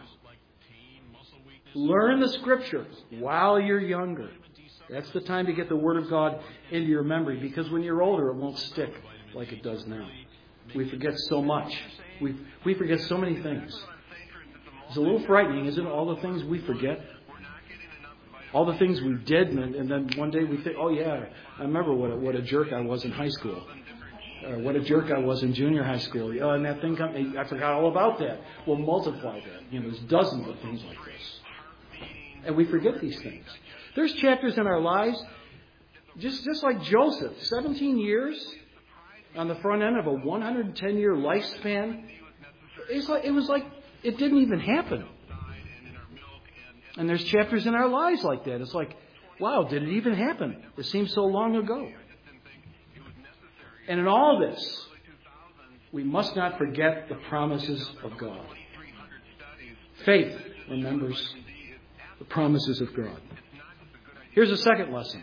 Learn the Scripture while you're younger. That's the time to get the Word of God into your memory, because when you're older, it won't stick like it does now. We forget so much. We forget so many things. It's a little frightening, isn't it? All the things we forget. All the things we did, and then one day we think, oh yeah, I remember what a jerk I was in high school. What a jerk I was in junior high school. Oh, and that thing, I forgot all about that. Well, multiply that. There's dozens of things like this. And we forget these things. There's chapters in our lives, just like Joseph, 17 years on the front end of a 110-year lifespan. It was like it didn't even happen. And there's chapters in our lives like that. It's like, wow, did it even happen? It seems so long ago. And in all this, we must not forget the promises of God. Faith remembers the promises of God. Here's a second lesson.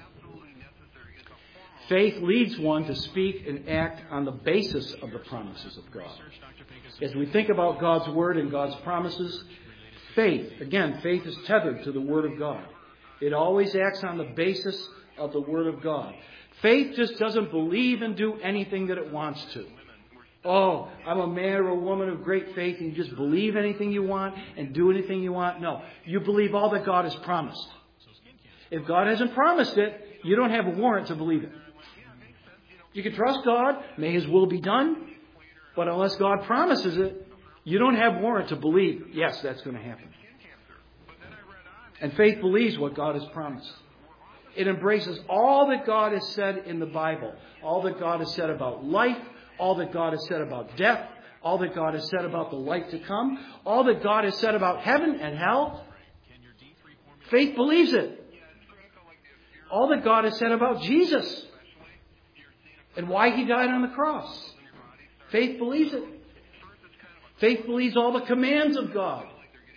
Faith leads one to speak and act on the basis of the promises of God. As we think about God's Word and God's promises, faith is tethered to the Word of God. It always acts on the basis of the Word of God. Faith just doesn't believe and do anything that it wants to. Oh, I'm a man or a woman of great faith and you just believe anything you want and do anything you want. No, you believe all that God has promised. If God hasn't promised it, you don't have a warrant to believe it. You can trust God, may His will be done, but unless God promises it, you don't have warrant to believe, yes, that's going to happen. And faith believes what God has promised. It embraces all that God has said in the Bible, all that God has said about life, all that God has said about death, all that God has said about the life to come, all that God has said about heaven and hell. Faith believes it. All that God has said about Jesus and why He died on the cross. Faith believes it. Faith believes all the commands of God.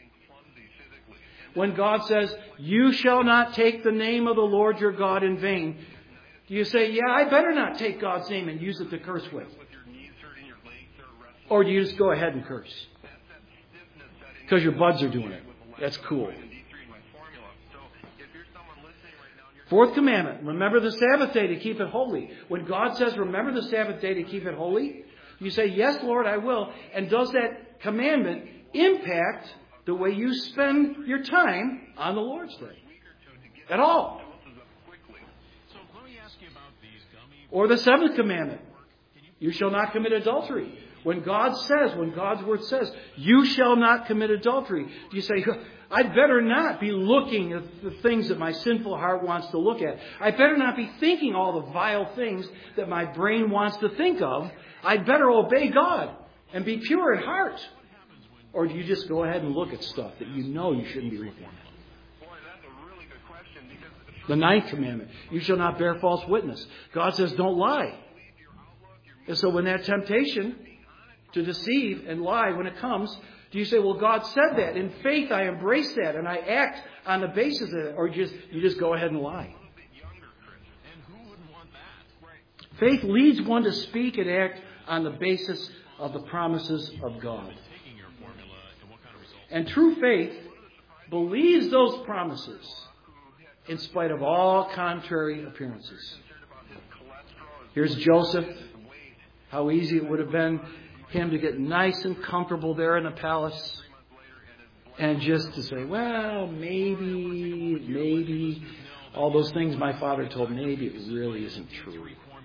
When God says, you shall not take the name of the Lord your God in vain, do you say, yeah, I better not take God's name and use it to curse with? Or do you just go ahead and curse? Because your buds are doing it. That's cool. Fourth commandment, remember the Sabbath day to keep it holy. When God says, remember the Sabbath day to keep it holy, you say, yes, Lord, I will. And does that commandment impact the way you spend your time on the Lord's Day? At all. Or the seventh commandment, you shall not commit adultery. When God's Word says, you shall not commit adultery, do you say, I'd better not be looking at the things that my sinful heart wants to look at. I better not be thinking all the vile things that my brain wants to think of. I'd better obey God and be pure at heart. Or do you just go ahead and look at stuff that you know you shouldn't be looking at? The ninth commandment, you shall not bear false witness. God says, don't lie. And so when that temptation to deceive and lie, when it comes, do you say, well, God said that. In faith, I embrace that and I act on the basis of it. Or you just go ahead and lie. Faith leads one to speak and act on the basis of the promises of God. And true faith believes those promises in spite of all contrary appearances. Here's Joseph. How easy it would have been him to get nice and comfortable there in the palace and just to say, well, maybe, all those things my father told me, maybe it really isn't true.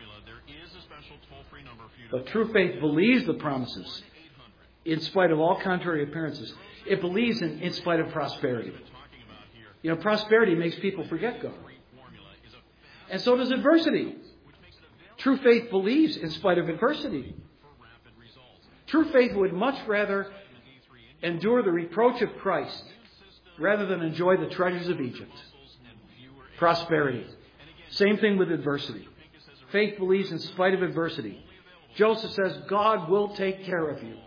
But true faith believes the promises in spite of all contrary appearances. It believes in spite of prosperity. You know, prosperity makes people forget God. And so does adversity. True faith believes in spite of adversity. True faith would much rather endure the reproach of Christ rather than enjoy the treasures of Egypt. Prosperity. Same thing with adversity. Faith believes in spite of adversity. Joseph says, God will take care of you.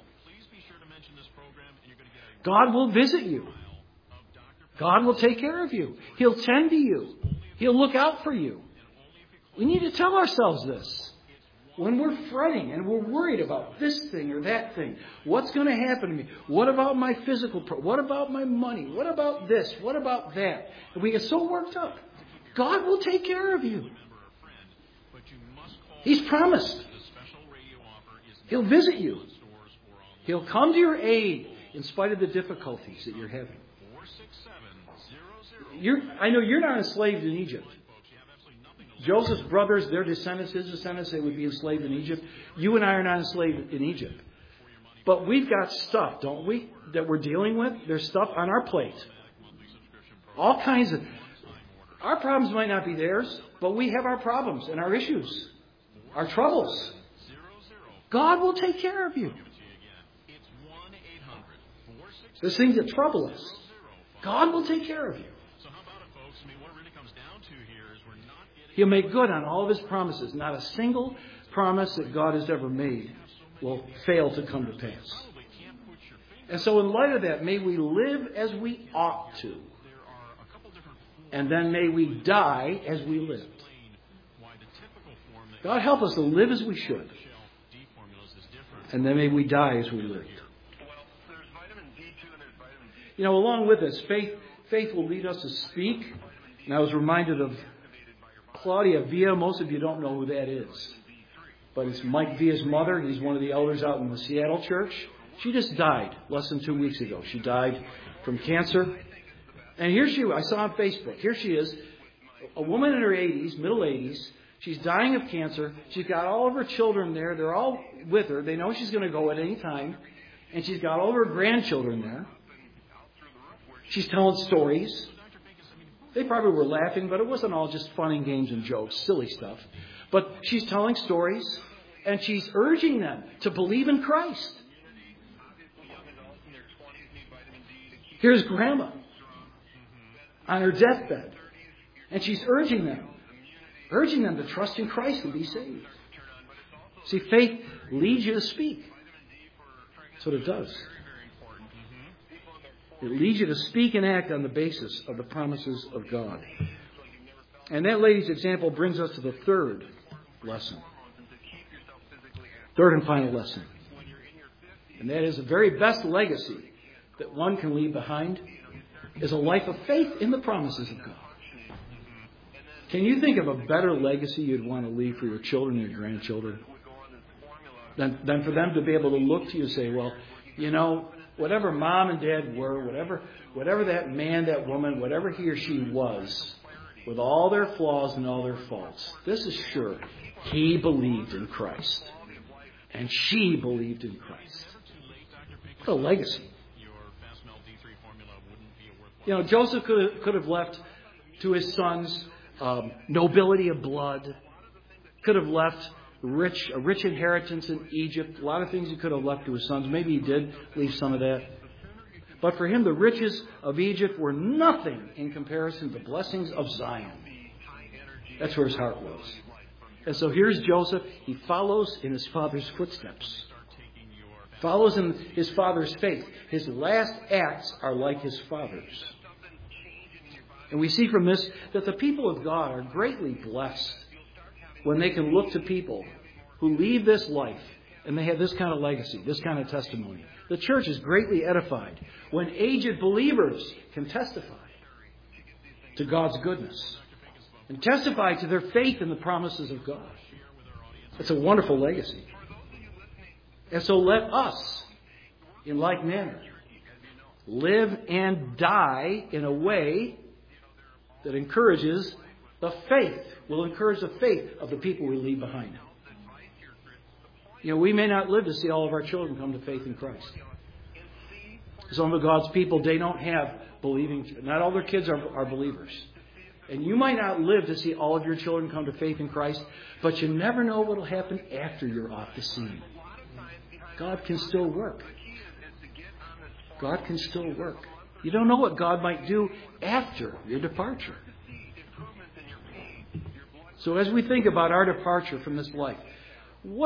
God will visit you. God will take care of you. He'll tend to you. He'll look out for you. We need to tell ourselves this. When we're fretting and we're worried about this thing or that thing, what's going to happen to me? What about my physical? What about my money? What about this? What about that? And we get so worked up. God will take care of you. He's promised. He'll visit you. He'll come to your aid in spite of the difficulties that you're having. I know you're not enslaved in Egypt. Joseph's brothers, their descendants, his descendants, they would be enslaved in Egypt. You and I are not enslaved in Egypt. But we've got stuff, don't we, that we're dealing with? There's stuff on our plate. All kinds of... Our problems might not be theirs, but we have our problems and our issues, our troubles. God will take care of you. There's things that trouble us. God will take care of you. He'll make good on all of His promises. Not a single promise that God has ever made will fail to come to pass. And so in light of that, may we live as we ought to. And then may we die as we lived. God help us to live as we should. And then may we die as we lived. You know, along with this, faith will lead us to speak. And I was reminded of Claudia Villa. Most of you don't know who that is. but it's Mike Villa's mother. He's one of the elders out in the Seattle church. She just died less than 2 weeks ago. She died from cancer. And here she was. I saw on Facebook. Here she is, a woman in her 80s, middle 80s. She's dying of cancer. She's got all of her children there. They're all with her. They know she's going to go at any time. And she's got all of her grandchildren there. She's telling stories. They probably were laughing, but it wasn't all just fun and games and jokes, silly stuff. But she's telling stories, and she's urging them to believe in Christ. Here's Grandma on her deathbed, and she's urging them to trust in Christ and be saved. See, faith leads you to speak. That's what it does. It leads you to speak and act on the basis of the promises of God. And that lady's example brings us to the third lesson. Third and final lesson. And that is the very best legacy that one can leave behind is a life of faith in the promises of God. Can you think of a better legacy you'd want to leave for your children and your grandchildren than for them to be able to look to you and say, well, you know, whatever mom and dad were, whatever that man, that woman, whatever he or she was, with all their flaws and all their faults, this is sure, he believed in Christ. And she believed in Christ. What a legacy. You know, Joseph could have left to his sons nobility of blood, could have left a rich inheritance in Egypt, a lot of things he could have left to his sons. Maybe he did leave some of that. But for him, the riches of Egypt were nothing in comparison to the blessings of Zion. That's where his heart was. And so here's Joseph. He follows in his father's footsteps. Follows in his father's faith. His last acts are like his father's. And we see from this that the people of God are greatly blessed when they can look to people who leave this life and they have this kind of legacy, this kind of testimony. The church is greatly edified when aged believers can testify to God's goodness and testify to their faith in the promises of God. It's a wonderful legacy. And so let us, in like manner, live and die in a way that encourages the faith, will encourage the faith of the people we leave behind. You know, we may not live to see all of our children come to faith in Christ. Some of God's people, they don't have believing, not all their kids are believers. And you might not live to see all of your children come to faith in Christ, but you never know what will happen after you're off the scene. God can still work. God can still work. You don't know what God might do after your departure. So as we think about our departure from this life,